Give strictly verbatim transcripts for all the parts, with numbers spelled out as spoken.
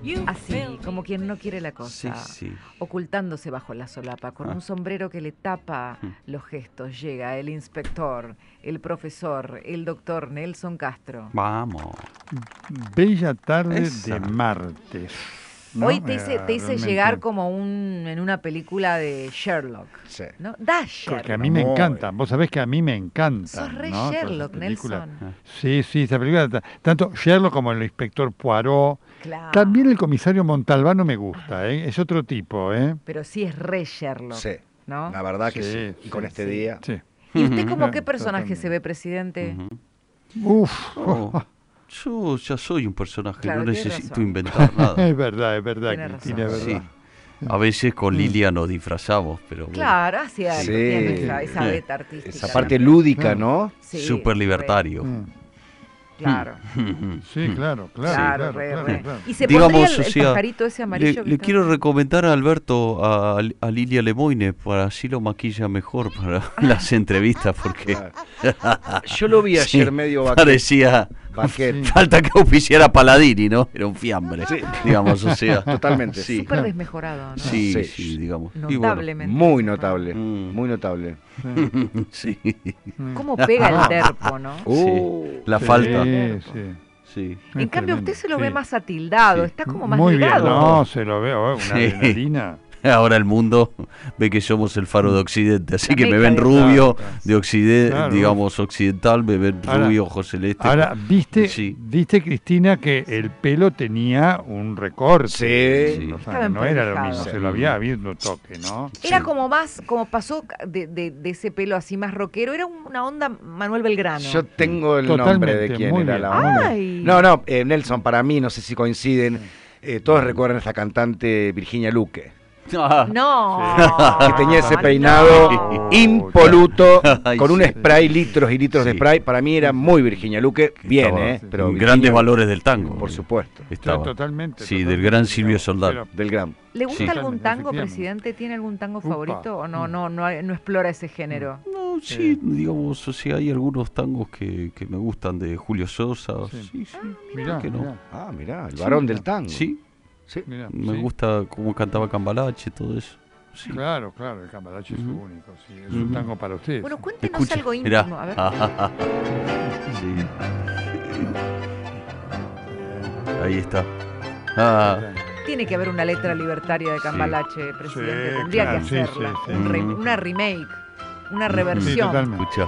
Así, como quien no quiere la Sí, cosa, sí. ocultándose bajo la solapa, con Ah. un sombrero que le tapa Mm. los gestos, llega el inspector, el profesor, el doctor Nelson Castro. Vamos. Bella tarde Esa. de martes. ¿no? Hoy te hice, Eh, te hice realmente. llegar como un en una película de Sherlock, Sí. ¿no? Da Sherlock. Porque a mí me Muy. encanta, vos sabés que a mí me encanta. Sos re ¿no? Todas esas Sherlock, películas. Nelson. Sí, sí, esa película, ta- tanto Sherlock como el inspector Poirot. Claro. También el comisario Montalbano me gusta, ¿eh? Es otro tipo, ¿eh? Pero sí es re Sherlock, Sí, ¿no? la verdad que Sí, sí. Y sí, con este sí. día. Sí. ¿Y usted como Ujú. qué personaje Totalmente. se ve, presidente? Ujú. Uf, Oh, yo ya soy un personaje, Claro, no tiene necesito razón. inventar nada. es verdad, es verdad, Tiene Cristina, es razón. verdad. Sí. A veces con Lilia nos disfrazamos, pero bueno, Claro, así es, Sí. tiene esa, esa Sí. beta artística. Esa parte también. lúdica, ¿no? Sí, súper libertario. Mm. re, Claro, Sí, claro, claro. claro, claro, re, claro, re. claro. Y se Digamos, pondría el, o el sea, pajarito ese amarillo Le, que le está- quiero recomendar a Alberto a, a Lilia Lemoine para así lo maquilla mejor para las entrevistas porque Claro. Yo lo vi ayer sí, medio vaquero. parecía vaquero. falta que auspiciara Paladini, ¿no? Era un fiambre, digamos, o sea, Totalmente. sí, súper desmejorado, ¿no? sí, Sí. sí, digamos. Y bueno, Notablemente. Muy notable, Mm. muy notable. sí, ¿Cómo pega el terpo, no? Uh, la Sí, falta, sí. sí. En Es cambio, tremendo, usted se lo sí. ve más atildado, Sí. está como más Muy bien, delgado. no, se lo veo, ¿eh? Una Sí. adrenalina. Ahora el mundo ve que somos el faro de Occidente, así La que me meca ven de- rubio, Claro, de occidente, claro. digamos occidental, me ven Ahora- rubio, ojos celestes. Ahora, ¿viste, Sí. viste, Cristina, que el pelo tenía un recorte? Sí. Sí. O sea, Estaba no era lo emprolijado. mismo, Sí. se lo había habido un toque, ¿no? Era Sí. como más, como pasó de, de, de ese pelo así más rockero, era una onda Manuel Belgrano. Yo tengo el Totalmente, nombre de quién muy era bien, la muy onda. Ay. No, no, eh, Nelson, para mí, no sé si coinciden, eh, todos recuerdan a esta cantante Virginia Luque, Ah, No. Sí. que tenía ese no. peinado No. impoluto, Ay, con un sí. spray, litros y litros de Sí. spray. Para mí era muy Virginia Luque, bien, Estaba ¿eh? Pero en Virginia, grandes valores del tango. por supuesto, Estaba. Totalmente. Sí, del totalmente, gran Silvio digamos, Soldán. pero- del gran. ¿Le gusta Sí. algún tango, Efectivamente. presidente? ¿Tiene algún tango Upa. favorito o no, no, no, no explora ese género? No, sí, digamos, o sea, hay algunos tangos que, que me gustan de Julio Sosa. Sí. Sí, sí. Mirá, ¿por qué no? mirá, Ah, mirá, el Sí. varón del tango. Sí, Sí. mirá, me sí. gusta cómo cantaba Cambalache, todo eso. Sí. Claro, claro, el Cambalache es Ujú. único, sí, es un Ujú. tango para ustedes. Bueno, cuéntenos Escucha, algo mirá. íntimo. A ver. Sí. Ahí está. Ah, Tiene que haber una letra libertaria de Cambalache, presidente. Sí, Tendría claro, que sí, hacerla. sí, sí. Un re- Mm. una remake, una Sí, Sí, reversión. totalmente. escucha.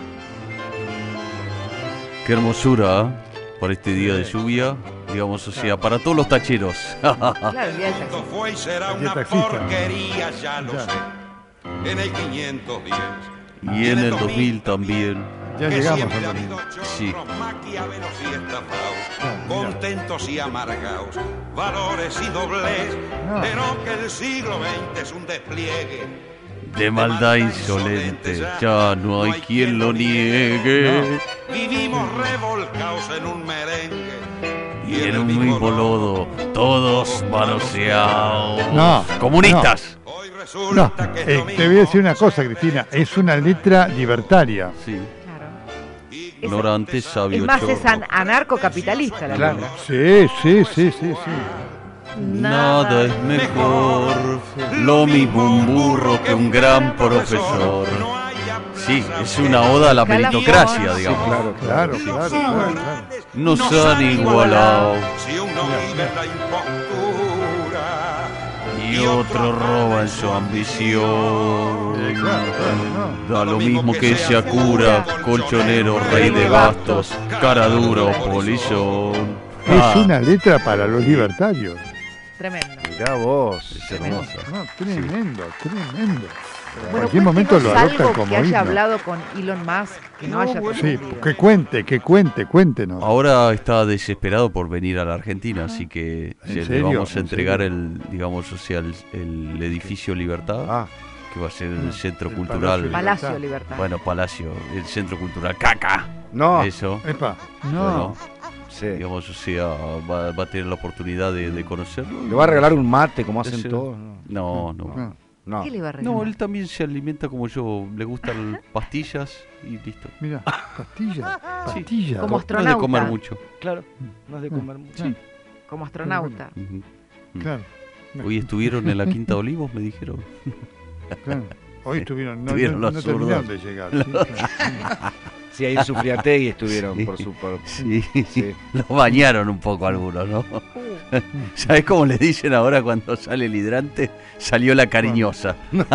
Qué hermosura, ¿eh? Para este día de lluvia, digamos, o sea, para todos los tacheros. Claro, el día del Esto taxi. fue y será El una taxista. porquería, ya lo Ya. sé. En el quinientos diez. Y en el dos mil también. Ya que llegamos siempre al ha domingo. habido chorros, Sí. maquiavelos y estafados, Ah, mira. contentos y amargados, valores y doblez, Ah. pero que el siglo veinte es un despliegue De maldad insolente, ya no hay quien lo niegue. Vivimos revolcados en un merengue Y en un mismo lodo, todos manoseados. No, ¡Comunistas! Hoy No, resulta que es eh, lo te mismo. voy a decir una cosa, Cristina, es una letra libertaria. Sí, Claro. ignorante, sabio, Es más, es chorro. an- anarcocapitalista la Claro. letra. Sí, sí, sí, sí, sí. Nada es mejor, lo mismo un burro que un gran profesor. Sí, es una oda a la meritocracia, digamos. Claro, Claro, claro, claro, claro. Nos han igualado Si uno vive en la impostura y otro roba en su ambición. Eh, claro, claro, no. Da lo mismo que sea cura, colchonero, rey de bastos, cara duro, polizón. Ah, Es una letra para los libertarios. Tremendo. Mirá vos. es hermosa. No, tremendo, tremendo. En Bueno, cualquier momento lo cuéntenos adoptan algo como que haya himno. hablado con Elon Musk, que no, haya Sí, permitido. que cuente, que cuente, cuéntenos. Ahora está desesperado por venir a la Argentina, así que ¿En se- le serio? vamos a ¿En entregar serio? el, digamos, o sea, el, el edificio Libertad, Ah, que va a ser el centro el cultural. Palacio Palacio Libertad. Bueno, Palacio, el centro cultural Caca. no. Eso. Epa, no. Bueno, Sí. digamos, o sea, va, va a tener la oportunidad de, de conocerlo. ¿Le va a regalar un mate como hacen Ese- todos? No, no. No. No. ¿Qué le iba a regalar? No, él también se alimenta como yo. Le gustan pastillas y listo. Mira, pastillas, Como pastillas. No es de astronauta. comer mucho. Claro, no es de comer mucho. Sí. como astronauta. Ujú. Claro, Hoy estuvieron en la Quinta de Olivos, me dijeron. claro. Hoy estuvieron, no, Estuvieron no, los no terminaron zurdos. de llegar. Sí, claro. Sí, ahí en Sufriategui estuvieron Sí. por su... por- Sí, Sí. los bañaron un poco algunos, ¿no? ¿Sabés cómo le dicen ahora cuando sale el hidrante? Salió la cariñosa.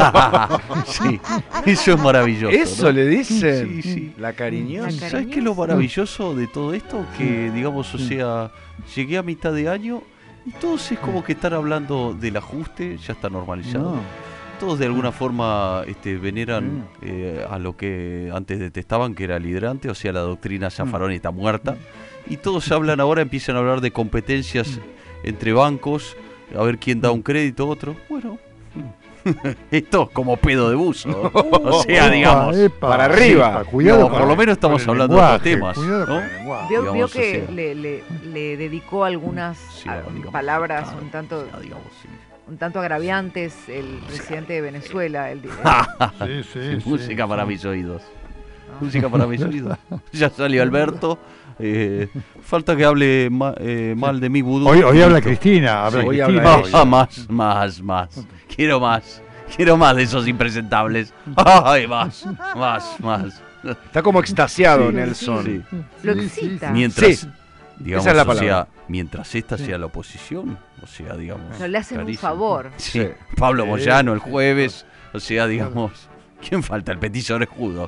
Sí, eso es maravilloso. ¿Eso ¿no? le dicen? Sí, sí. La cariñosa. La ¿Sabes qué es lo maravilloso de todo esto? Que, digamos, o sea, llegué a mitad de año y todos es como que están hablando del ajuste, ya está normalizado. No. Todos de alguna forma este, veneran eh, a lo que antes detestaban, que era el hidrante, o sea, la doctrina Zaffaroni está muerta. Y todos hablan ahora, empiezan a hablar de competencias entre bancos, a ver quién da un crédito a otro. Bueno, esto es como pedo de buzo, ¿no? O sea, Epa, digamos. epa, para arriba. epa, cuidado Digamos, con por lo el- menos estamos con el hablando de otros lenguaje, temas, cuidado ¿no? con el lenguaje. Vio, digamos, vio o que sea. le, le- le dedicó algunas Sí, ah, digamos, palabras claro, un tanto o sea, digamos, sí. un tanto agraviantes el presidente de Venezuela. El, Sí, sí, sí, Música sí. para mis oídos. Música para mis oídos. Ya salió Alberto. eh, falta que hable ma- eh, mal de mi vudú. Hoy, hoy habla Listo. Cristina, habla Sí, hoy Cristina. habla hoy. Ah, más, más, más. Quiero más. Quiero más de esos impresentables. Ay, más, más, más. Está como extasiado Sí, Nelson. Sí. Lo Sí, sí, excita. sí. Mientras, Sí, digamos, esa es la o palabra. sea, mientras esta Sí. sea la oposición, o sea, digamos. No, le hacen un clarísimo. favor. Sí. Sí. Pablo Sí, Moyano el sí, jueves, o sea, digamos. ¿Quién falta? El petiso orejudo.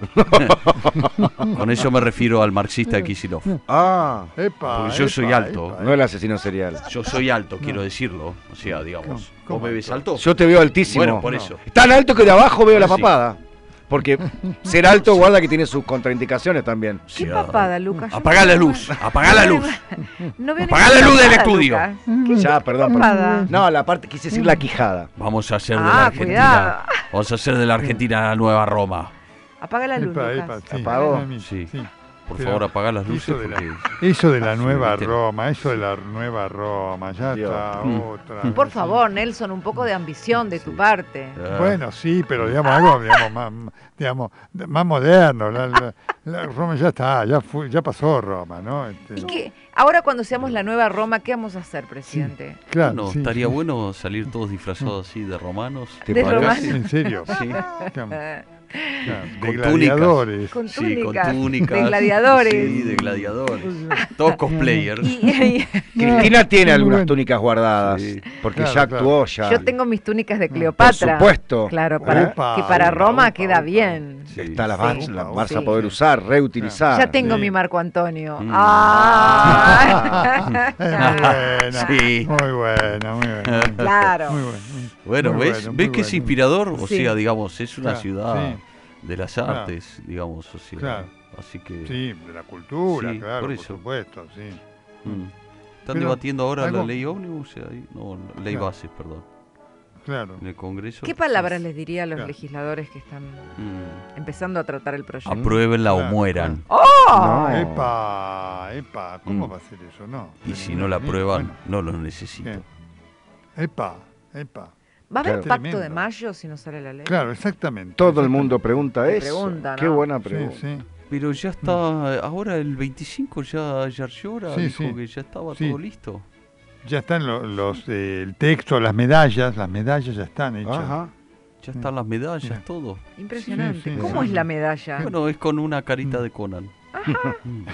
Con eso me refiero al marxista de Kicillof. Ah, Epa, Porque yo soy epa, alto. epa, no el asesino serial. Yo soy alto, quiero decirlo. O sea, digamos. ¿Cómo ¿Vos me ves alto? Yo te veo altísimo. Bueno, por eso. Tan alto que de abajo veo la Sí. papada. Porque ser alto guarda que tiene sus contraindicaciones también. ¿Qué O sea, papada, Lucas? Yo Apagá no la veo- luz, apagá la luz. No veo Apagá ninguna la luz del papada, estudio. Lucas. ¿Qué Ya, perdón. papada? perdón. No, la parte, quise decir la quijada. Vamos a hacer de Ah, la Argentina. cuidado. Vamos a hacer de la Argentina la nueva Roma. Apaga la luz, Epa, Lucas. epa, sí. ¿Apagó? A mí, Sí. sí. Por Pero favor, apagá las luces Eso de la, porque. eso de la Sí, nueva viste. Roma, eso de la nueva Roma, ya Dios. está Mm. otra. Por vez. favor, Nelson, un poco de ambición de tu parte. Ah, Bueno, sí, pero digamos algo digamos, más, digamos, más moderno. La, la- la Roma ya está, ya fue, ya pasó Roma, ¿no? Este, ¿Y qué? Ahora cuando seamos la nueva Roma, ¿qué vamos a hacer, presidente? claro, bueno, sí, estaría sí. bueno salir todos disfrazados así de romanos. ¿Te De parece? romanos. ¿En serio? Sí, Digamos, claro, de Con gladiadores. Con sí, con túnicas, túnicas. de gladiadores. Sí, de gladiadores. Todos cosplayers. Y- y- Cristina tiene Muy algunas bueno. túnicas guardadas. Sí. Porque Claro, ya claro. actuó ya. yo tengo mis túnicas de Por Cleopatra. supuesto. Claro, para, Epa, que para upa, Roma upa, queda upa. bien. Sí. Está la, Sí. vas, la vas a Sí. poder usar, reutilizar. Ya tengo sí. mi Marco Antonio. Mm. Ah. Es muy buena, Sí. muy buena, muy buena. Claro. Muy buena. Bueno, Muy ¿ves? bueno, ¿Ves muy que es bueno. inspirador? O Sí. sea, digamos, es una Claro, ciudad sí. de las Claro. artes, digamos, o sea. Claro. Así que. Sí, de la cultura, Sí, claro, por por, eso. supuesto, sí. mm. Están Pero debatiendo ahora algo- la ley ómnibus, ahí, no, la ley Claro. bases, perdón, Claro. en el Congreso. ¿Qué palabras les diría a los Claro. legisladores que están Mm. empezando a tratar el proyecto? Apruébenla o Claro, mueran. ¡Oh! No. Epa, epa, ¿cómo Mm. va a ser eso? No. Y si no la Bueno, aprueban, no los necesito. bien. Epa, epa. ¿Va a haber Claro. pacto de Tremendo. mayo si no sale la ley? Claro, exactamente. Todo el mundo pregunta Te eso. pregunta, Qué ¿no? buena Sí, pregunta. sí. Pero ya está, ahora el veinticinco ya Yarlora Sí, dijo sí. que ya estaba Sí. todo listo. Ya están lo- los, eh, el texto, las medallas, las medallas ya están hechas. Ajá. Ya están las medallas, Mira. todo. Impresionante. Sí, sí, ¿Cómo sí. es la medalla? Bueno, es con una carita Mm. de Conan. Mm,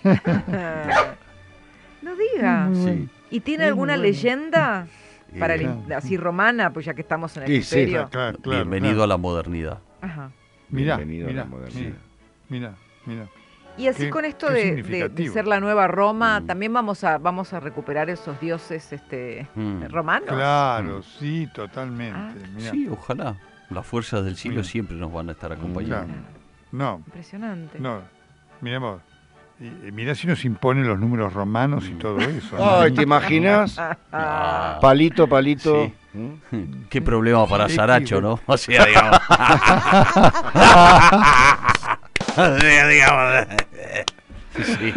No diga. Muy Sí. bueno. ¿Y tiene Muy alguna bueno. leyenda para el, Eh, Claro. así romana, pues ya que estamos en el Sí, sí, imperio? Claro, claro, Bienvenido claro. a la modernidad. Ajá. Mirá, Bienvenido a mirá, la modernidad. Mira, mira. Y así Qué- con esto qué de, de- de significativo. ser la nueva Roma, Mm. también vamos a vamos a recuperar esos dioses este Mm. romanos. Claro, Mm. sí, totalmente. Ah. Mirá. Sí, ojalá. Las fuerzas del siglo Mira. siempre nos van a estar acompañando. Claro. No, Impresionante. no. Miremos. Y, y mirá si nos imponen los números romanos y todo eso. ¿no? Ay, ¿te imaginas? Ah, Palito, palito. Sí. ¿Mm? Qué problema para Sí, Saracho, sí, ¿no? O sea, digamos. O sea, digamos. Sí.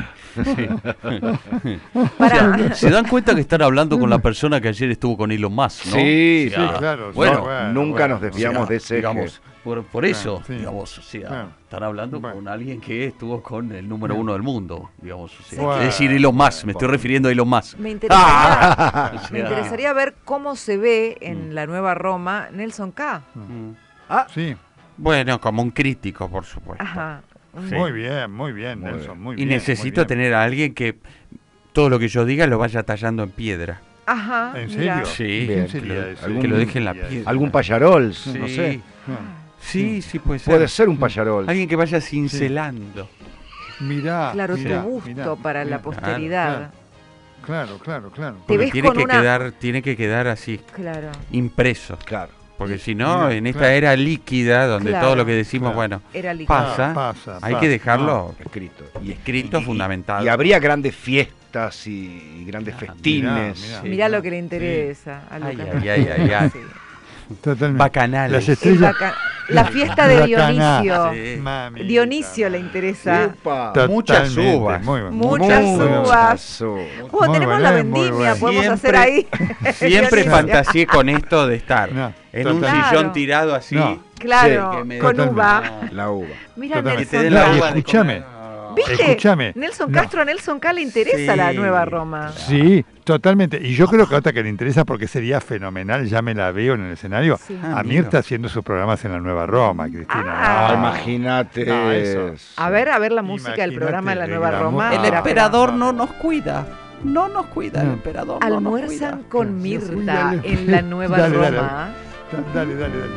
Para, ¿Se dan cuenta que están hablando con la persona que ayer estuvo con Elon Musk, ¿no? Sí, O sea, sí, claro, sí, Bueno, bueno, Nunca bueno. nos desviamos o sea, de ese eje. digamos, Por, por eso, Claro, sí. digamos, o sea, Claro. están hablando Bueno. con alguien que estuvo con el número Bien. uno del mundo, digamos, o sea, Bueno. es decir, Elon Musk, me estoy refiriendo a Elon Musk. Me interesaría, O me sea, interesaría ver cómo se ve en Mm. la nueva Roma Nelson K. mm. Ah, Sí, Bueno, como un crítico, por supuesto. Ajá. Un- Sí. muy bien, muy bien, Muy Nelson, muy Y bien. necesito muy bien. tener a alguien que todo lo que yo diga lo vaya tallando en piedra. Ajá. ¿En mira. serio? Sí, ¿Quién Bien. sería que lo- ese? algún- que lo deje en la sería ese? piedra. algún payarol, Sí. no sé. Ah, Sí, sí, puede ser. Puede ser un payarol. Alguien que vaya cincelando. Mirá. Claro, mirá, tu gusto mirá, para la mirá. posteridad. Claro, claro, claro. Te Porque ves tiene con que una- quedar, tiene que quedar así, Claro. impreso. Claro. Porque si no, Mira, en esta claro. era líquida, donde Claro. todo lo que decimos, Claro. bueno, Era líquido. pasa, pasa, hay pasa. que dejarlo Escrito. y escrito, Y- fundamentado. Y habría grandes fiestas y, y grandes Ah, festines. mirá, Sí. Mirá lo que le interesa a Ay, Lucas. ay, ay, ay, ay. Sí. Totalmente. Bacanales. Las El estrellas. baca- La fiesta de Bacaná. Dionisio. Sí. Mamita, Dionisio le interesa. Epa. Totalmente, Muchas uvas. muy bien, Muchas muy bien. uvas. uvas. Oh, Muy tenemos bueno, la muy vendimia, bueno. podemos Siempre- hacer ahí. Siempre Dionisio. fantaseé con esto de estar No, en un totalmente. sillón Claro. tirado así. No. Claro, que me- con Totalmente. uva. La uva. Mira, Totalmente. Que te Nelson den No, la y uva de escúchame. comer. ¿Viste? Escúchame. Nelson No. Castro, a Nelson K le interesa Sí. la nueva Roma. Sí, totalmente. Y yo creo que otra que le interesa porque sería fenomenal, ya me la veo en el escenario, Sí. Ah, a mira. Mirta haciendo sus programas en la Nueva Roma, Cristina. Ah. No, Imagínate. No, eso. eso. A ver, a ver la música del Imagínate programa de la el nueva glamour. Roma. Ah. El Espera, emperador no. no nos cuida. No nos cuida el No. emperador. No nos Almuerzan cuida. con Sí, sí, Mirta dale. en la nueva Dale, dale. Roma. Dale, dale, dale.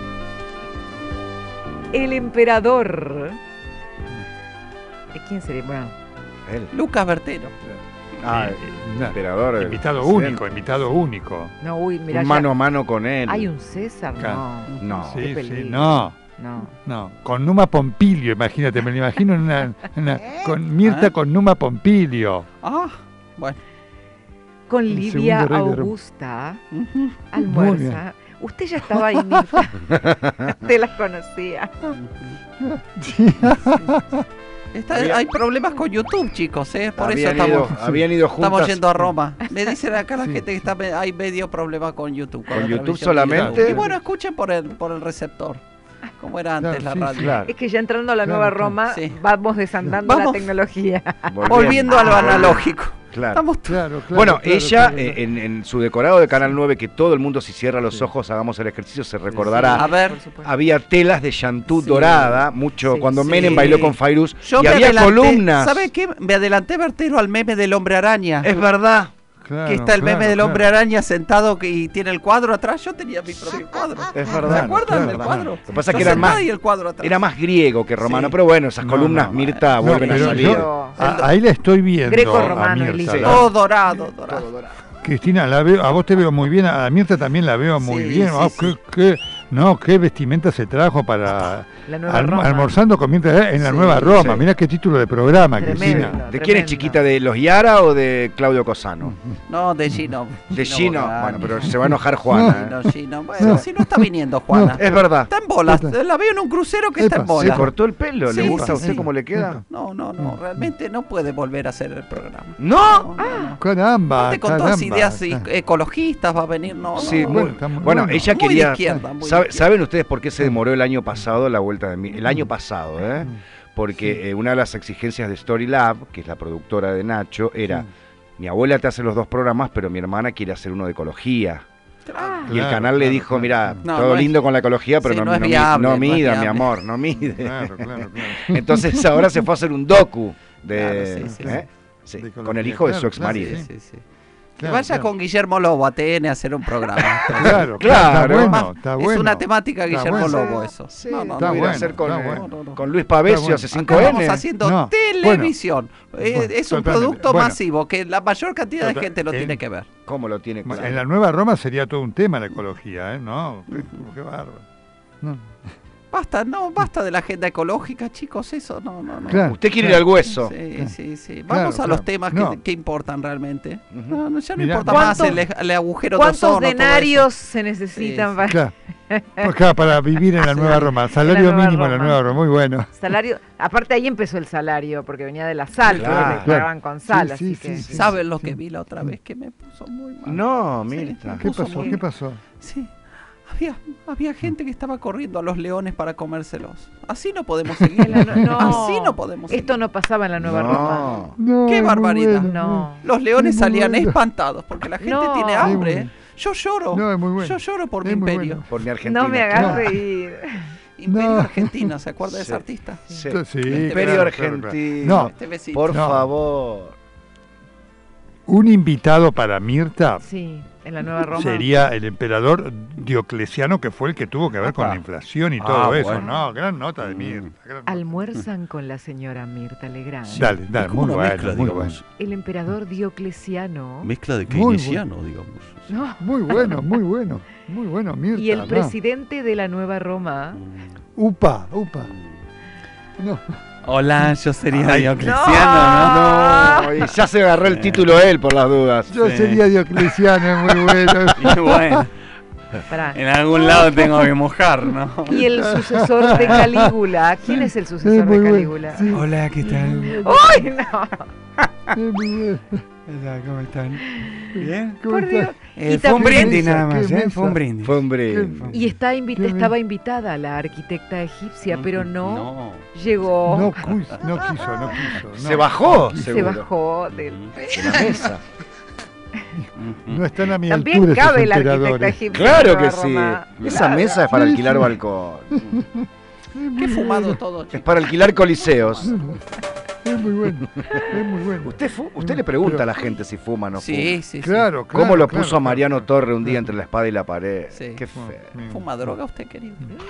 El emperador. ¿Eh, ¿Quién sería? Bueno, Él. Lucas Bertero. Ah, Eh, el no. emperador. el Invitado presidente. único, invitado único. no, uy, mira, Un mano a mano con él. hay un César, Claro. no. No. Qué Sí, peligro. sí, no. No. No, con Numa Pompilio, imagínate, me lo imagino en una, en una- con Mirta ¿Ah? con Numa Pompilio. Ah, bueno. Con El Livia segundo rey de Roma. Augusta Ujú. almuerza. Usted ya estaba ahí, Mirta. Te las conocía. Está- Había- hay problemas con YouTube, chicos, ¿eh? Por eso habían, estamos, ido, habían ido juntas. estamos yendo a Roma. Me dicen acá la Sí. gente que está, hay medio problema con YouTube. ¿Con la YouTube transmisión solamente? de YouTube. Y bueno, escuchen por el, por el receptor. Como era antes Claro, la sí, radio. Claro. Es que ya entrando a la Claro, nueva claro. Roma, Sí. vamos desandando Vamos. la tecnología. Volviendo a lo analógico. Claro. Estamos Claro, claro. Bueno, claro, ella claro, eh, claro. en, en su decorado de Canal nueve, que todo el mundo si cierra los Sí. ojos, hagamos el ejercicio, se A recordará. ver, Por supuesto. Había telas de chantú Sí. dorada, mucho Sí, cuando sí. Menem bailó con Fairuz, yo y me había adelanté, columnas. ¿sabe qué? Me adelanté, Bertero, al meme del hombre araña. Es verdad. Claro, que está el meme claro, del hombre claro. araña sentado que- y tiene el cuadro atrás. Yo tenía mi propio cuadro. Es ¿Se verdad. acuerdan claro, del claro. cuadro? Lo que pasa es Yo que era sentado más- y el cuadro atrás. Era más griego que romano, Sí. pero bueno, esas No, columnas no, Mirta No, vuelven a pero salir. yo a- ahí la estoy viendo. Greco-romano, a el Mirta, libro. la- Todo dorado, dorado. Cristina, la veo, a vos te veo muy bien, a Mirta también la veo muy Sí, bien. sí, Ah, sí. qué, qué- no, qué vestimenta se trajo para La nueva alm- Roma. almorzando con Mirta en la Sí, Nueva Roma. sí. Mirá qué título de programa, Tremendo. Cristina. ¿De quién es Tremendo. chiquita? ¿De los Yara o de Claudio Cosano? No, de Gino. De Gino. Bogani. Bueno, pero se va a enojar Juana. No, ¿eh? Gino. Bueno, si no está viniendo Juana. Es verdad. Está en bolas. La veo en un crucero que está en Epa, ¿Se bolas. cortó el pelo? ¿Le Sí, gusta a sí, usted sí. cómo le queda? No, no, no. Realmente no puede volver a hacer el programa. ¡No! No, no, no. Caramba, Aparte con todas caramba. ideas i- ecologistas va a venir, no, Sí, no, muy- bueno, está muy bueno, bueno. ella Muy de quería. izquierda, muy de ¿sabe- izquierda. ¿Saben ustedes por qué se demoró el año pasado la vuelta de mi? El año pasado, ¿eh? Porque eh, una de las exigencias de Story Lab, que es la productora de Nacho, era: Sí. mi abuela te hace los dos programas, pero mi hermana quiere hacer uno de ecología. Ah, Y el Claro, canal le claro, dijo: claro. mira, No, todo no es- lindo con la ecología, pero sí, no, no es no mi- viable, no no es mida, mi viable. amor, no mide. Claro, claro, claro. Entonces ahora se fue a hacer un docu de, Claro, sí, sí, ¿eh? Sí, De con el ecología, hijo de claro, su ex claro, marido. Sí, sí, sí. Que Claro, vaya claro. con Guillermo Lobo a T N a hacer un programa. Claro, Claro. claro, está Más, bueno, está es bueno. una temática Está Guillermo bueno. Lobo eso. Sí, no, no, está no. no, bueno, hacer con, está eh, bueno. No, no, no. con Luis Pavesio bueno. hace Acá cinco estamos N. haciendo No, televisión. Eh, Bueno, es un totalmente. producto Bueno. masivo que la mayor cantidad de Total- gente lo en- tiene que ver. ¿Cómo lo tiene claro? En la Nueva Roma sería todo un tema la ecología, ¿eh? No, qué, qué bárbaro. No. Basta, no, basta de la agenda ecológica, chicos, eso no, no, no. Claro. Usted quiere ir al hueso. Sí, sí, sí. Claro, Vamos a claro. los temas que, No. que importan realmente. Ujú. No, no, ya no Mirá. importa más ¿Cuánto- el, el agujero de ¿Cuántos ozono, todo denarios eso. se necesitan Sí, para Claro. Pues claro, para vivir en la Sí. Nueva Roma. Salario Nueva mínimo en la Roma. Nueva Roma, muy bueno. salario? Aparte ahí empezó el salario porque venía de la sal, Claro. porque le pagaban con sal, Sí, así sí, que sí, sí. ¿Saben lo sí. que vi la otra vez que me puso muy mal? No, Sí, Mirta. me ¿Qué puso pasó? muy ¿Qué mal. pasó? Sí. Había, había gente que estaba corriendo a los leones para comérselos. Así no podemos seguir. En la no- Así no podemos seguir. Esto no pasaba en la Nueva Roma. No. No, ¡Qué es muy barbaridad! bueno. No. Los leones Es muy salían bueno. espantados porque la gente No. tiene Es muy hambre. bueno. Yo lloro. No, es muy bueno. Yo lloro por Es mi muy imperio. bueno. Por mi Argentina. No me hagas No. reír. Imperio No. Argentino, ¿se acuerda de Sí. ese artista? Sí. Sí, Imperio claro, claro, Argentino. claro. No, Este besito. Por No. favor. un invitado para Mirta Sí, en la Nueva Roma. sería el emperador Diocleciano, que fue el que tuvo que ver con Apa. la inflación y Ah, todo eso. bueno. No, gran nota de Mirta. gran nota. Almuerzan con la señora Mirta Legrand. Dale, dale, Es como muy una bueno, mezcla, muy digamos. El emperador Diocleciano. Mezcla de Muy keynesiano, digamos. No. Muy bueno, muy bueno, muy bueno, Mirta. Y el no. presidente de la Nueva Roma. Upa, upa. No. Hola, yo sería Ay, Diocleciano, No, y ya se agarró el título él por las dudas. Yo Sí. sería Diocleciano, es muy bueno. ¿no? Y bueno, Pará. en algún lado tengo que mojar, ¿no? Y el sucesor de Calígula. ¿Quién es el Es sucesor muy de bueno. Calígula? Sí, Hola, ¿qué tal? ¡Uy, no! es muy bueno. Hola, ¿cómo están? ¿Bien? ¿Cómo Por está? Dios. Eh, Y fue un también- brindis nada más, ¿Qué ¿eh? mesa? Fue un brindis. Fue un brindis. Y está invita- Qué estaba bien. invitada la arquitecta egipcia, pero no, No. llegó. No, quiso, no quiso, no quiso. no. Se bajó, Se seguro. bajó del... De la mesa. No están a mi También altura esos cabe la arquitecta emperadores. egipcia. Claro en que Nueva sí. Roma. Esa Claro. mesa es para alquilar balcón. Qué fumado todo, Es chicos. para alquilar coliseos. Es muy bueno, es muy bueno. Usted, fu- usted le pregunta a la gente si fuma o no fuma. Sí, sí, sí. Claro, claro. ¿Cómo lo claro, puso Mariano claro. Torre un día entre la espada y la pared? Sí. Qué feo. Mm. ¿Fuma droga usted, querido?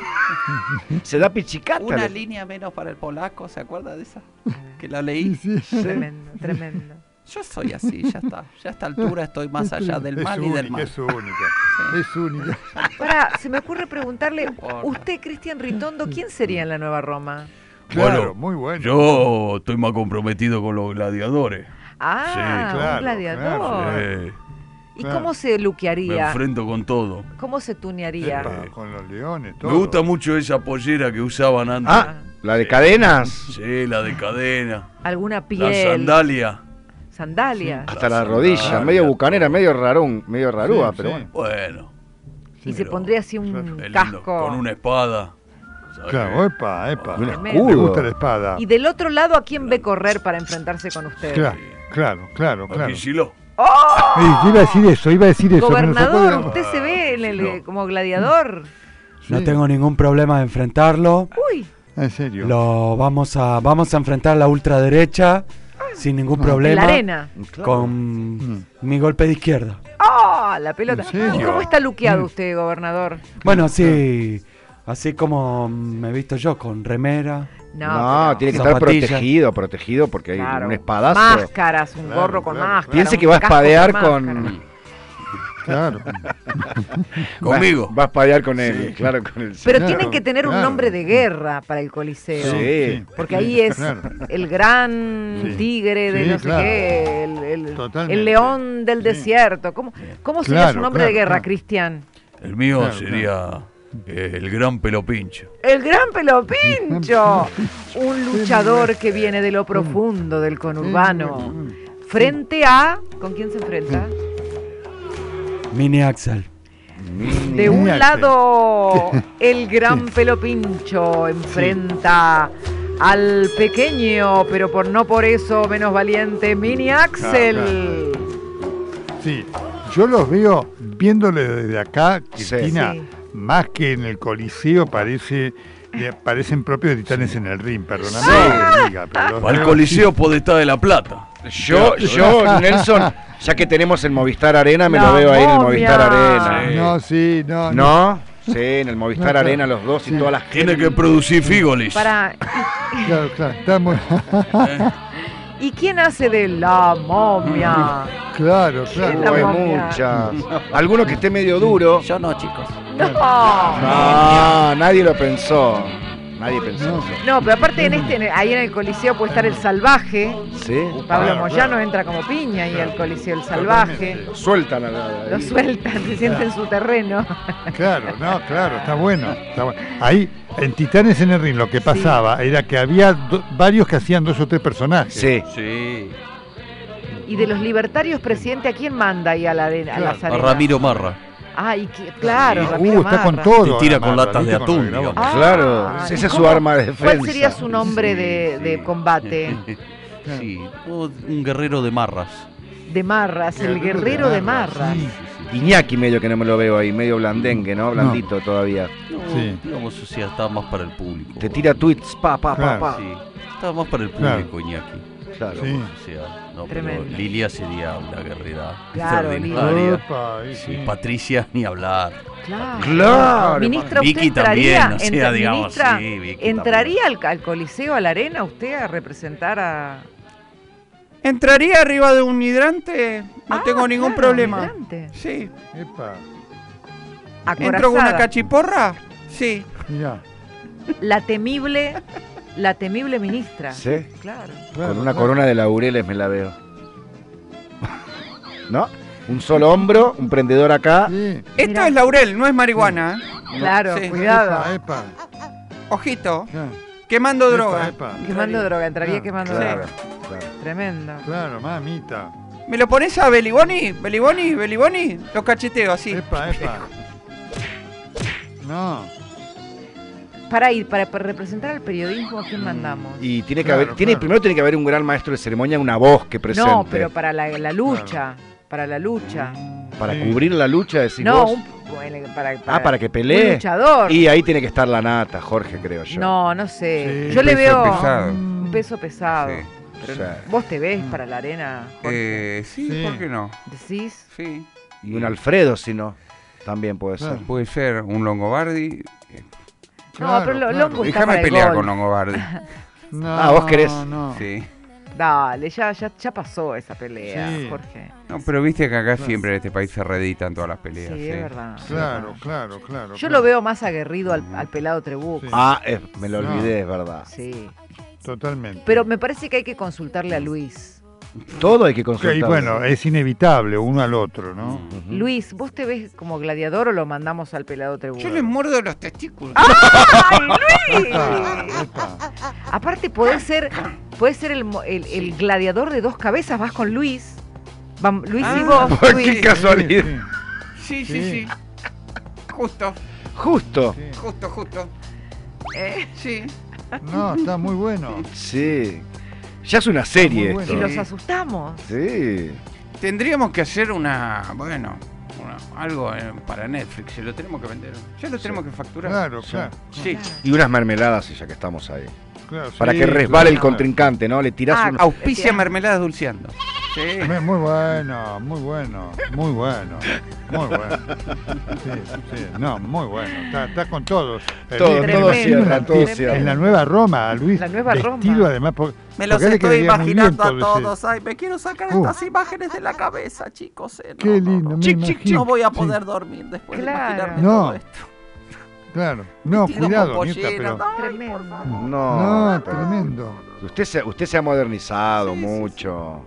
Se da pichicata. Una le- línea menos para el polaco, ¿se acuerda de esa? Que la leí. Sí, sí. Tremendo, tremendo. Yo soy así, ya está. Ya a esta altura estoy más allá del Es mal y única, del mal. Es única, es única. Pará, se me ocurre preguntarle, importa. usted, Cristian Ritondo, ¿quién sería en la Nueva Roma? Claro, Bueno, muy bueno. Yo estoy más comprometido con los gladiadores. Ah, Sí, claro, un gladiador. claro, Eh, ¿Y claro. cómo se me luquearía? enfrento con todo. ¿Cómo se tunearía? Epa, con los leones, todo. Me gusta mucho esa pollera que usaban antes. Ah, la de cadenas. Sí, la de cadena. ¿Alguna La piel? sandalia. Sandalia. Hasta la La rodilla. sandalia, Medio bucanera, todo. medio rarún, medio rarúa, Sí, pero sí. bueno. Bueno. Y se pero pondría así un claro. es lindo, casco. con una espada. ¿sabes Claro, qué? epa, epa. Un Tremendo. Me escudo. gusta la espada. Y del otro lado, ¿a quién ve correr para enfrentarse con usted? Claro, claro, claro, claro. Aquí Silo. ¡Oh! Ey, yo iba a decir eso, iba a decir eso. me lo sacó de Gobernador, la- usted se ve en el, No. como gladiador. No Sí. tengo ningún problema de enfrentarlo. Uy, En serio. Lo vamos a vamos a enfrentar a la ultraderecha sin ningún Ah. en problema la arena. con Mm. mi golpe de izquierda. ¡Oh! La pelota. ¿En serio? ¿Y cómo está luqueado Mm. usted, gobernador? Bueno, así así como me he visto yo con remera. No, No, pero- tiene que estar Zapatillas. protegido, protegido porque hay Claro. un espadazo. Máscaras, un Claro, gorro con claro, máscara. Piense un que va a casco espadear máscara. con. Claro. Conmigo. Va, va a espadear con él, claro, con el. Pero Claro, tienen que tener un claro. nombre de guerra para el Coliseo. Sí. Porque ahí es Claro. el gran Sí. tigre de Sí, no sé claro. qué, el, el- Totalmente. el león del Sí. desierto. ¿Cómo, cómo sería Claro, su nombre de claro, guerra, claro. Cristian? El mío Claro, sería eh, el gran pelopincho. El gran pelopincho, un luchador que viene de lo profundo del conurbano. Frente a... ¿Con quién se enfrenta? Mini Axel. De un Mini lado, el gran pelopincho enfrenta al pequeño, pero por no por eso menos valiente, Mini Axel. Sí, yo los veo viéndole desde acá, Cristina, Sí. más que en el Coliseo parece, le parecen propios de Titanes en el ring, perdóname Sí. que te diga, pero los Al veo- Coliseo Podestá de la Plata. Yo, yo, Nelson, ya que tenemos el Movistar Arena, me La lo veo ahí en el momia. Movistar Arena. Sí. No, sí, no, ¿No? Sí, en el Movistar No, claro. Arena los dos Sí. y todas las Tiene que producir Figolis. Para, Claro, claro, está muy- ¿y quién hace de la momia? claro, la claro. Hay momia. muchas. Alguno que esté medio duro. Yo no, chicos. No. No, nadie lo pensó. Nadie pensó No. eso. No, pero aparte en este, en el- ahí en el Coliseo puede estar el salvaje. ¿Sí? Pablo Claro, Moyano claro. entra como piña y Claro. al Coliseo el salvaje. Totalmente. Sueltan a la. Lo sueltan, se siente en su terreno. Claro, no, claro, está bueno, está bueno. Ahí, en Titanes en el ring, lo que pasaba era que había do- varios que hacían dos o tres personajes. Sí. Sí. Y de los libertarios, presidente, ¿a quién manda ahí a, la arena, a las Claro, A arenas? Ramiro Marra. Ah, y que, claro, Uh, Ramiro está con Marra. todo. Te tira la con Marra, latas de ¿viste? Cuando atún, lo grabó. digamos. Claro, Ah, esa ¿y es su cómo- arma de defensa. ¿Cuál sería su nombre de, de combate? Sí, oh, un guerrero de marras. De Marras, el guerrero de Marras. Sí, Iñaki medio que no me lo veo ahí, medio blandengue, ¿no? Blandito todavía. No, Sí. digamos, o sea, estaba más para el público. Te tira tweets, pa, pa, pa, Claro. pa. Sí, estaba más para el Claro. público, Iñaki. Claro. Sí. O sea, no, Tremendo. pero Lilia sería una guerrera Claro, extraordinaria. Opa, ahí Sí, sí. Patricia, ni hablar. Claro. Claro, Ministra, ¿usted Vicky entraría, también, o sea, entra- digamos, ministra, sí, Vicky ¿entraría al, al Coliseo, a la arena, usted a representar a...? ¿Entraría arriba de un hidrante? No Ah, tengo ningún claro, problema. migrante. Sí. Epa, ¿Entro con una Acorazada. cachiporra? Sí. mirá. La temible, la temible ministra. Sí. Claro. Claro, Con una claro. corona de laureles me la veo. ¿No? Un solo hombro, un prendedor acá. Sí. Esto Mirá. es laurel, no es marihuana. ¿eh? Claro, Sí. cuidado. Epa, epa. Ojito. Ya. Quemando droga. Epa, epa. Quemando droga, entraría Claro, quemando Claro, droga. claro. Tremendo. Claro, mamita. ¿Me lo pones a Beliboni? ¿Beliboni? ¿Beliboni? Lo cacheteo así. Epa, epa. No. Para ir, para, para representar al periodismo, ¿a quién mandamos? Y tiene que Claro, haber, tiene, claro. primero tiene que haber un gran maestro de ceremonia, una voz que presente. No, pero para la, la lucha. Para la lucha. Para Sí. cubrir la lucha, decís No, vos. un, bueno, para, para- Ah, para que un pelee. luchador. Y ahí tiene que estar la nata, Jorge, creo yo. No, no sé. Sí, Yo le peso veo pesado. un peso pesado. Sí. Pero O sea, vos te ves para la arena, Jorge. Eh, sí, Sí. ¿por qué no? Decís. Sí. Y un Alfredo, si no. También puede Claro. ser. Puede ser un Longobardi. Eh, No, Claro, pero lo- claro. Longo está Déjame para el pelear gol. con Longobardi. No, Ah, ¿vos querés? No. Sí. Dale, ya, ya, ya pasó esa pelea, Sí. Jorge. No, pero viste que acá Claro. siempre en este país se reeditan todas las peleas. Sí, ¿sí? es verdad. Claro, claro, claro. Yo claro. lo veo más aguerrido al, al pelado Trebuch. Sí. Ah, eh, me lo No. olvidé, es verdad. Sí. Totalmente. Pero me parece que hay que consultarle a Luis. Todo hay que Y consultar. bueno, es inevitable uno al otro, ¿no? Ujú. Luis, ¿vos te ves como gladiador o lo mandamos al pelado Trebuch? Yo les muerdo los testículos. ¡Ay, Luis! Epa, epa. Aparte, podés ser, podés ser el, mo- el- el gladiador de dos cabezas, vas con Luis. Vam- Luis y Ah, vos. Qué Luis. casualidad. Sí, Sí, sí, Sí. sí. Justo, Justo. sí. justo, justo. Eh, Sí. No, está muy bueno. Sí. Ya es una serie Muy esto. y bueno. los asustamos. Sí. Tendríamos que hacer una, bueno, una- algo eh, para Netflix. Se lo tenemos que vender. Ya lo tenemos que facturar. Claro, Sí. claro. Sí. Y unas mermeladas, ya que estamos ahí. claro, Para sí, que resbale el claro. contrincante, ¿no? Le tirás Ah, un... Auspicia mermeladas dulceando. Sí. Me- Muy bueno, muy bueno, muy bueno, muy bueno. Sí, sí, no, muy bueno. Está, está con todos. El- Todo, el- todo el- cierra, el- todo el- cierra. En la nueva Roma, Luis. La nueva Roma. vestido además. por- Me los porque a él le estoy quedaría muy bien imaginando a todo ese- todos. Ay, me quiero sacar Uh. estas imágenes de la cabeza, chicos. eh, no, Qué no, lindo, no. me Chic, chic, imagino. no voy a Sí. poder dormir después Claro. de imaginarme No. todo esto. Claro, no, Vestidos cuidado, con Mirta, polleras, pero. ay, Tremendo. por favor. No, No, pero- tremendo. Usted se, usted se ha modernizado Sí, sí, mucho.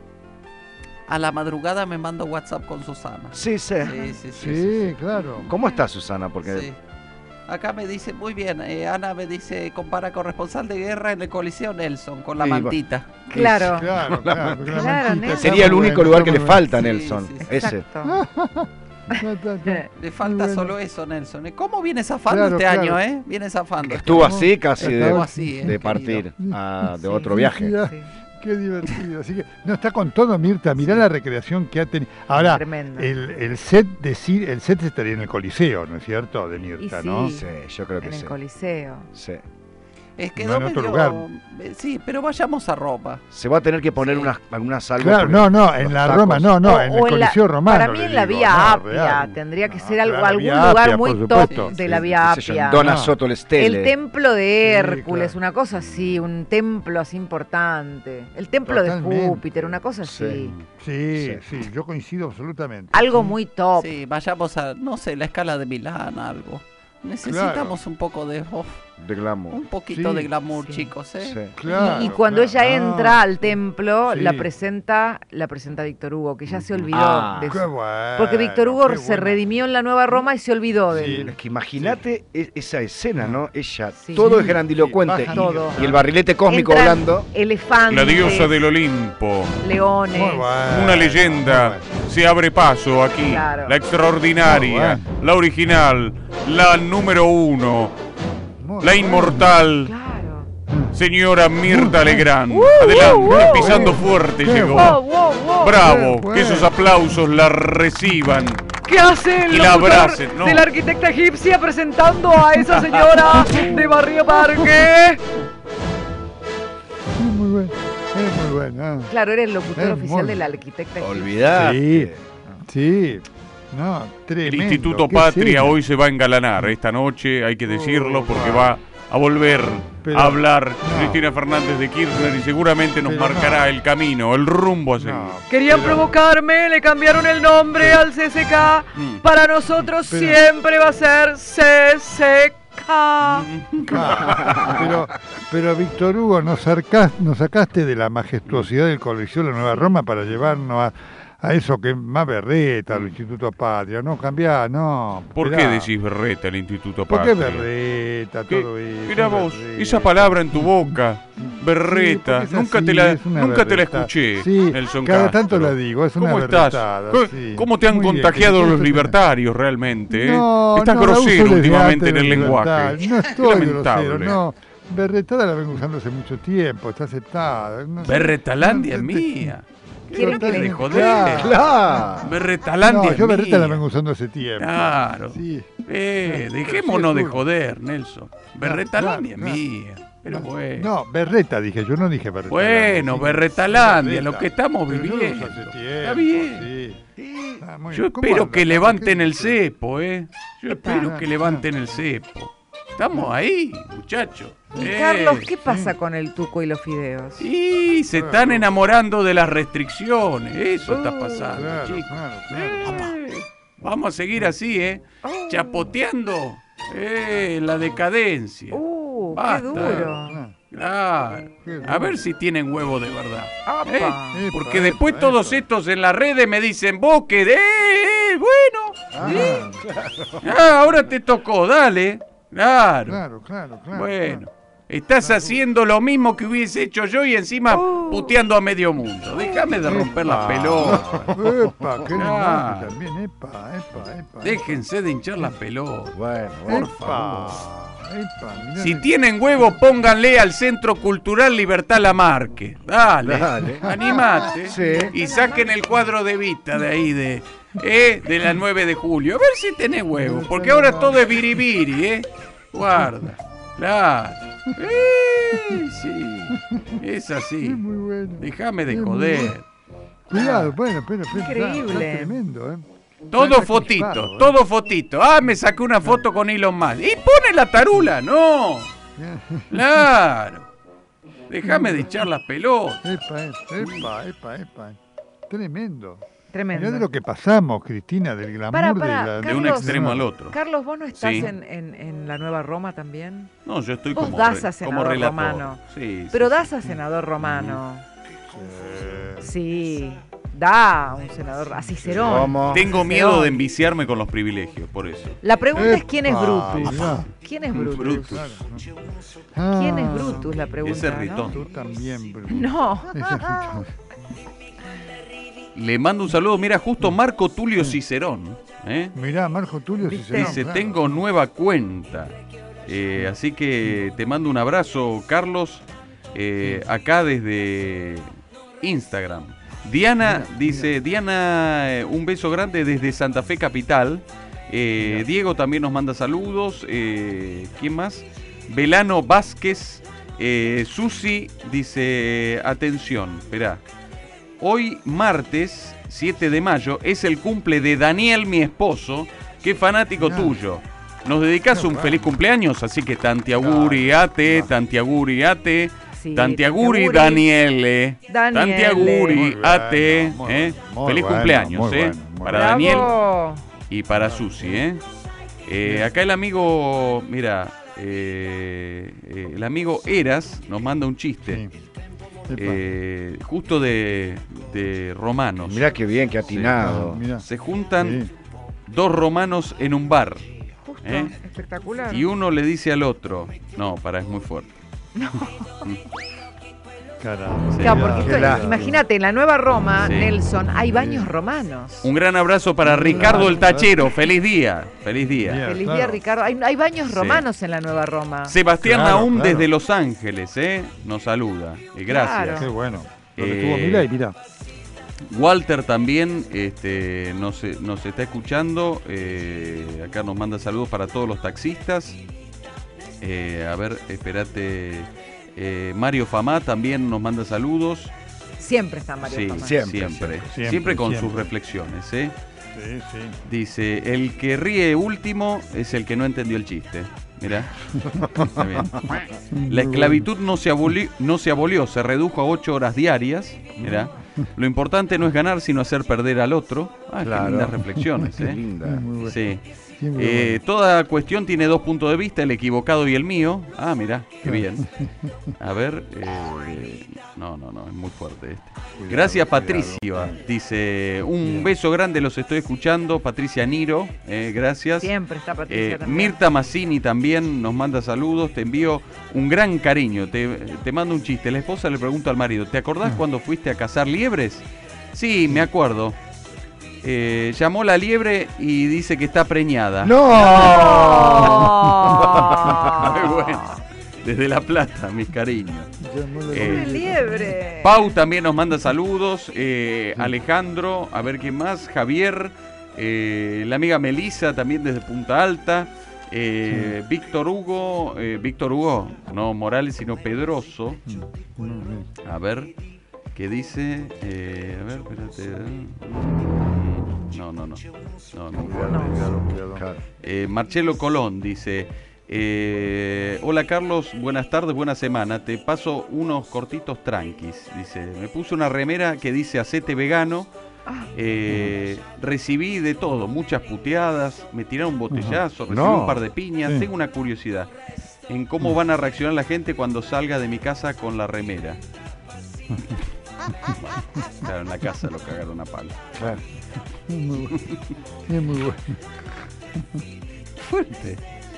A la madrugada me mando WhatsApp con Susana. Sí, sí. Sí, sí, sí. Sí, claro. ¿Cómo está Susana? Porque Sí. Acá me dice, muy bien, eh, Ana me dice, compara corresponsal de guerra en el Coliseo Nelson, con la Sí, va- mantita. Claro. Claro, claro. porque la Claro, mantita Nelson. está sería el muy único buena, lugar está que le muy buena. falta a Sí, Nelson. sí, sí. Ese. Exacto. Está, está, está. Le falta bueno. solo eso, Nelson. ¿eh? ¿Cómo viene zafando Claro, este claro. año, eh? Viene zafando. Estuvo así casi de, Estuvo así, eh, de querido. partir a- de Sí. otro viaje. Ya, Sí. Qué divertido. Así que, no, está con todo, Mirta. Mirá la recreación que ha tenido. Ahora, Tremendo. el, el set de Ci- el set estaría en el Coliseo, ¿no es cierto? De Mirta, Y sí. ¿no? Sí, yo creo que En el sí. Coliseo. Sí. Es que No, en otro medio- lugar. eh, Sí, pero vayamos a Roma. Se va a tener que poner Sí. unas, algunas algo. Claro, porque no, no, en los la tacos- Roma, no, no, O- en o el en la- Coliseo Romano. Para mí le en la digo, Vía no, Apia real. tendría que No, ser algo, claro, algún Vía lugar Apia, muy por top supuesto. de la Sí, Vía qué sé yo, Apia. Dona No. Soto el Stele. El templo de Hércules, claro. una cosa así, un templo así importante. El templo de Totalmente. Júpiter, una cosa así. Sí. Sí, sí, yo coincido absolutamente. Algo muy top. Sí, vayamos a, no sé, la escala de Milán, algo. Necesitamos un poco de oh, De glamour. un poquito Sí, de glamour, sí. chicos, ¿eh? Sí. Claro, y, y cuando claro. ella entra Ah, al templo, sí. la presenta la presenta Víctor Hugo, que ya se olvidó Ah, de qué eso. bueno, Porque Víctor Hugo qué se bueno. redimió en la Nueva Roma y se olvidó de Sí. él. Es que imagínate e- esa escena, ¿no? Ella, Sí. todo Sí, es grandilocuente. sí, y, bajan todo. y el barrilete cósmico Entran hablando. elefantes, La diosa del Olimpo. leones. Muy bueno, Una leyenda muy bueno. se abre paso aquí. Claro. La extraordinaria, Muy bueno. la original, la número uno, Muy la bueno. inmortal, Claro. señora Mirta Legrand. Uh, Adelante, uh, uh. pisando fuerte Qué llegó. Wow, wow, wow. Bravo, Qué bueno. que esos aplausos la reciban. ¿Qué hace el Y la locutor abracen, ¿no? de la arquitecta egipcia presentando a esa señora de Barrio Parque? Sí, muy bueno. Es muy bueno. ah. Claro, era el locutor Es oficial muy- de la arquitecta egipcia. Olvidate. Sí. No, El tremendo. Instituto qué Patria escena. hoy se va a engalanar esta noche, hay que decirlo, Oh, porque wow. va a volver Pero- a hablar no. Cristina Fernández de Kirchner y seguramente nos Pero marcará no. el camino, el rumbo a seguir. No, Querían pero- provocarme, le cambiaron el nombre al C C K. Mm. Para nosotros Pero- siempre va a ser C C K. Ah, pero, pero Víctor Hugo, nos, sarcas- nos sacaste de la majestuosidad del Coliseo de la Nueva Roma para llevarnos a, a eso que es más berreta, al Instituto Patria. No, cambiá, no. ¿Por esperá. qué decís berreta el Instituto ¿Por qué Patria? berreta, ¿Qué? todo eso? Mirá vos, berreta. esa palabra en tu boca, Sí, berreta, porque es nunca, así, te la, es una nunca te la berreta. escuché, Sí, Nelson cada Castro. tanto la digo, es una ¿Cómo estás? berretada, ¿Cómo- sí. ¿Cómo te han Muy bien, contagiado que te los gusta libertarios realmente? eh? No, Estás no, la uso grosero desde últimamente en antes el de lenguaje. libertad. No Qué estoy lamentable. grosero, no. Berretada la vengo usando hace mucho tiempo, está aceptada. No sé. Berretalandia es No, te- mía. ¿Quieren que Deje le- de joder. Claro. Claro. Berretalandia No, es yo berreta la mía. vengo usando hace tiempo. Claro. Sí. Eh, Pero dejémonos sí de es tuyo. joder, Nelson. Berretalandia es claro, mía. Pero bueno. No, berreta dije, yo no dije berreta. Bueno, Berretalandia, lo que estamos Pero yo lo uso viviendo. hace tiempo, Está bien. sí. Ah, muy Yo bien. ¿Cómo espero anda, que Carlos? levanten ¿Qué el dice? cepo, ¿eh? Yo espero Ah, que ah. levanten el cepo. Estamos ahí, muchachos. Y Eh, Carlos, ¿qué pasa con el tuco y los fideos? Y se están enamorando de las restricciones. Eso está pasando, Claro, chicos. claro, claro. Eh, Vamos a seguir así, ¿eh? Chapoteando eh, la decadencia. Uh, Basta. qué duro. Ah, Claro. Qué A ver si tienen huevo de verdad. Apa. ¿eh? epa, Porque después epa, todos epa. estos en las redes me dicen, vos que de... Bueno, Ah, ah, ahora te tocó, dale. Claro. claro, claro, claro. Bueno. Estás haciendo lo mismo que hubiese hecho yo y encima Oh. puteando a medio mundo. Déjame de romper las pelotas. Epa, qué Ah. lenguaje también, epa, epa, epa. Déjense de hinchar las pelotas. Bueno, Por epa, favor. epa, mirá Si el- tienen huevo, pónganle al Centro Cultural Libertad Lamarque. Dale, Dale. animate. Sí. Y saquen el cuadro de vista de ahí, de, eh, de la nueve de julio. A ver si tenés huevo, porque ahora todo es biribiri, ¿eh? Guarda. Claro. Eh, sí. Es así. Es muy bueno. Déjame de Es muy joder. bueno. Cuidado, bueno, pero, pero está- Increíble. está tremendo, ¿eh? Todo Está fotito, crispado, ¿eh? todo fotito. Ah, me saqué una foto con Elon Musk. Y pone la tarula, no. Claro. Déjame de echar las pelotas. Epa, epa, epa, epa. Tremendo. Tremendo. Mirá de lo que pasamos, Cristina, del glamour Para, de para, la... De un Carlos. extremo al otro. Carlos, ¿vos no estás Sí. en, en- en la Nueva Roma también? No, yo estoy Vos como, das re- a como senador relator. romano. Sí, sí, Pero sí. das a senador romano. Eh, Sí, da a un senador, a Cicerón. ¿Cómo? Tengo Cicerón. miedo de enviciarme con los privilegios, por eso. La pregunta es quién es Epa, Brutus. mirá. ¿Quién es Brutus? Brutus. claro, ¿no? ¿Quién es Ah, Brutus? La pregunta. Ese ¿no? Ritón. Tú también, Brutus. No. Ese Ritón. Le mando un saludo. Mira, justo Marco Tulio Cicerón. ¿eh? Mirá, Marco Tulio ¿Viste? Cicerón, Dice, claro. tengo nueva cuenta. Eh, así que te mando un abrazo, Carlos. eh, acá desde Instagram. Diana dice, Diana, eh, un beso grande desde Santa Fe Capital. Eh, Diego también nos manda saludos. Eh, ¿Quién más? Velano Vázquez. Eh, Susi dice, atención, esperá. Hoy martes, siete de mayo, es el cumple de Daniel, mi esposo, que es fanático Mirá. tuyo. Nos dedicás un feliz cumpleaños, así que tantiaguri, ate, tantiaguri, ate, Sí, tantiaguri, tantiaguri. Daniele, Daniele. tantiaguri, Muy bien, ate, muy eh. muy feliz bueno, cumpleaños, muy eh, bueno, muy para bueno. Daniel Bravo. y para Susi, eh. Eh, acá el amigo, mira, eh, eh, el amigo Eras nos manda un chiste. Sí. Eh, justo de, de romanos. Mirá qué bien, qué atinado. Ah, mirá. Se juntan Sí. dos romanos en un bar. Justo, ¿Eh? espectacular. Y uno le dice al otro, no, para, es muy fuerte. Caramba. Sí. Claro, porque Qué esto- lástima. imagínate, en la Nueva Roma, Sí. Nelson, hay baños romanos. Un gran abrazo para Ricardo el Tachero. Feliz día. Feliz día. Bien. Feliz claro. día, Ricardo. Hay, hay baños Sí. romanos en la Nueva Roma. Sebastián Claro, Naum claro. desde Los Ángeles, ¿eh? Nos saluda. Eh, gracias. Claro. Qué bueno. Lo Eh, que tuvo Milei, mirá. Walter también este, nos, nos está escuchando. eh, acá nos manda saludos para todos los taxistas. Eh, a ver, espérate. eh, Mario Famá también nos manda saludos. Siempre está Mario Sí, Famá. siempre, Siempre, siempre. siempre, Siempre con siempre. sus reflexiones, ¿eh? Sí, sí. Dice, el que ríe último es el que no entendió el chiste. Mirá. Está bien. La esclavitud no se, abolió, no se abolió, se redujo a ocho horas diarias. Mirá. Lo importante no es ganar, sino hacer perder al otro. Ah, Claro. qué lindas reflexiones, Qué ¿eh? linda. Muy bueno. Sí. Sí, muy Eh, bueno. toda cuestión tiene dos puntos de vista, el equivocado y el mío. Ah, mirá, qué bien. A ver, eh, no, no, no, es muy fuerte este. Gracias, Patricia. Dice, un beso grande, los estoy escuchando. Patricia Niro, eh, gracias. Siempre está Patricia Eh, también. Mirta Mazzini también nos manda saludos. Te envío un gran cariño. Te, te mando un chiste. La esposa le pregunta al marido, ¿te acordás cuando fuiste a cazar liebres? Sí, me acuerdo. Eh, llamó la liebre y dice que está preñada. ¡No! Muy bueno. Desde La Plata, mis cariños. Eh, ¡Una liebre! Pau también nos manda saludos. eh, Alejandro, a ver quién más. Javier, eh, la amiga Melisa también desde Punta Alta. eh, Víctor Hugo, eh, Víctor Hugo, no Morales, sino Pedroso. A ver, ¿qué dice? Eh, a ver, espérate. No, no, no. No, no. Claro. Eh, Marcelo Colón dice, eh, hola Carlos, buenas tardes, buena semana, te paso unos cortitos tranquis. Dice, me puse una remera que dice hacete vegano, eh, recibí de todo, muchas puteadas, me tiraron un botellazo, recibí No. un par de piñas, Sí. tengo una curiosidad en cómo van a reaccionar la gente cuando salga de mi casa con la remera. Claro, en la casa lo cagaron a palo. Claro. Es muy bueno. Es muy bueno. Fuerte.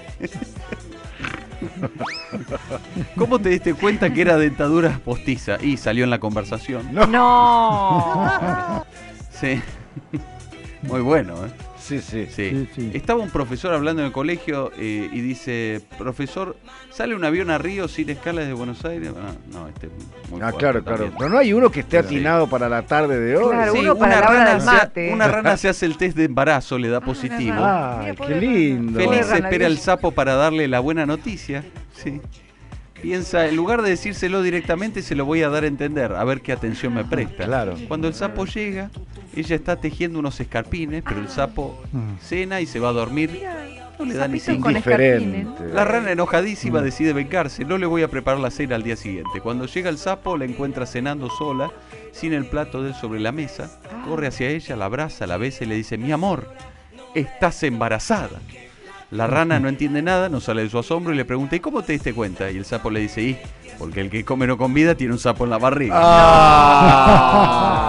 ¿Cómo te diste cuenta que era dentadura postiza? Y salió en la conversación. ¡No! Sí. Muy bueno, ¿eh? Sí, sí. Sí. Sí, sí. Estaba un profesor hablando en el colegio eh, y dice, profesor, ¿sale un avión a Río sin escala desde Buenos Aires? Ah, no, este es muy Ah, fuerte claro, claro. también. Pero no hay uno que esté Sí. atinado para la tarde de hoy. Claro, Sí, uno para una la hora rana, del se, mate. una rana se hace el test de embarazo, le da positivo. Ah, Mira, qué pobre rana. lindo. Feliz Pobre rana, espera el Dios. sapo para darle la buena noticia. Sí. Piensa, en lugar de decírselo directamente, se lo voy a dar a entender, a ver qué atención me presta. Claro. Cuando el sapo llega, ella está tejiendo unos escarpines, pero el sapo cena y se va a dormir. No le da ni Sapito cinco. con Indiferente. escarpines. La rana enojadísima decide vengarse, no le voy a preparar la cena al día siguiente. Cuando llega el sapo, la encuentra cenando sola, sin el plato de él sobre la mesa. Corre hacia ella, la abraza, la besa y le dice, mi amor, estás embarazada. La rana no entiende nada, no sale de su asombro y le pregunta, ¿y cómo te diste cuenta? Y el sapo le dice, y porque el que come no con vida tiene un sapo en la barriga. Ah.